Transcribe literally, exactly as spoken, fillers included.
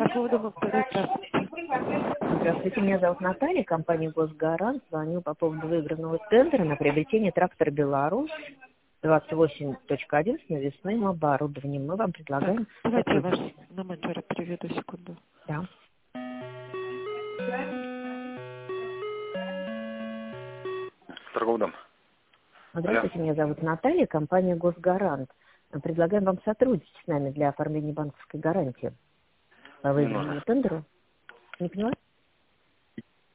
поводу авторитета. Здравствуйте, меня зовут Наталья, компания «Госгарант». Звоню по поводу выигранного тендера на приобретение трактора «Беларусь» двадцать восемь точка один с навесным оборудованием. Мы вам предлагаем... Так, давайте я ваш на менеджера переведу, секунду. Да. Торговый дом. Здравствуйте, меня зовут Наталья, компания «Госгарант». Мы предлагаем вам сотрудничать с нами для оформления банковской гарантии по выигранному тендеру. Не поняла?